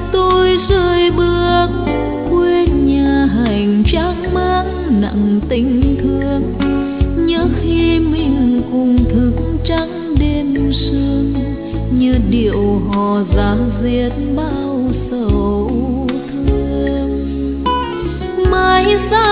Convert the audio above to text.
tôi rơi bước quê nhà hành trang mang nặng tình thương. Nhớ khi mình cùng thức trắng đêm sương, như điệu hò giá diết bao sầu thương. Mãi xa